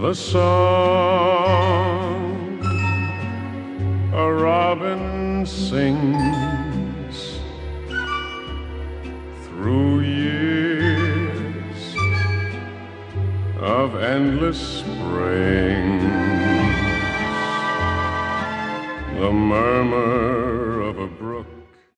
the song a robin sings through years of endless springs. The murmur